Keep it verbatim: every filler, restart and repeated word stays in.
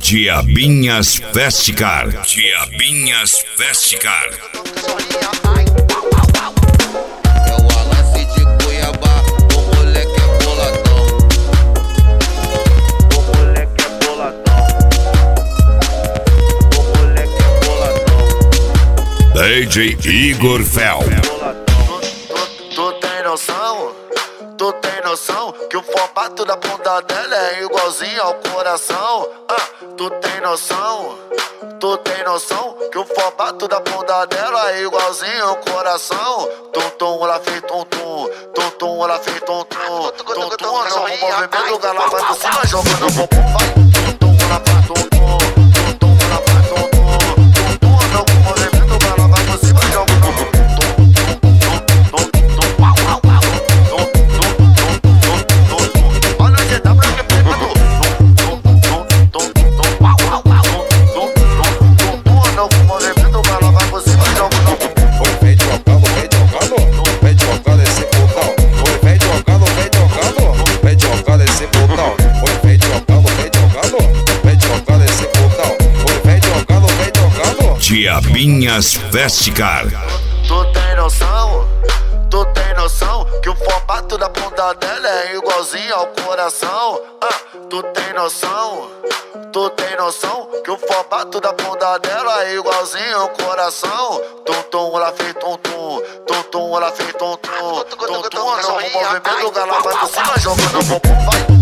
Diabinhas Festicar. Diabinhas Festicar. É o Alassi de Cuiabá, o moleque é boladão. O moleque é boladão. O moleque é boladão. D J Igor Fel. Tu, tu, tu tem noção? Tu tem noção que o formato da bunda dela é igualzinho ao coração? Ah, tu tem noção? Tu tem noção que o formato da bunda dela é igualzinho ao coração? Tum tum, ela fez tum tum, tum tum, ela fez tum tum, tum tum, não, o movimento do ela vai por cima jogando o bumbum, vai. Tum tum, ela faz tum tum, tum tum, ela faz tum tum, tum tum, não, o movimento do ela vai por cima jogando o bumbum. Diabinhas Festicar. Tu tem noção? Tu tem noção que o formato da bunda dela é igualzinho ao coração? Ah, tu tem noção? Tu tem noção que o formato da bunda dela é igualzinho ao coração? Tum tum, ela fez tum tum, tum tum, ela fez tum tum, tum tum, não, o movimento do ela vai por cima jogando o bumbum, vai.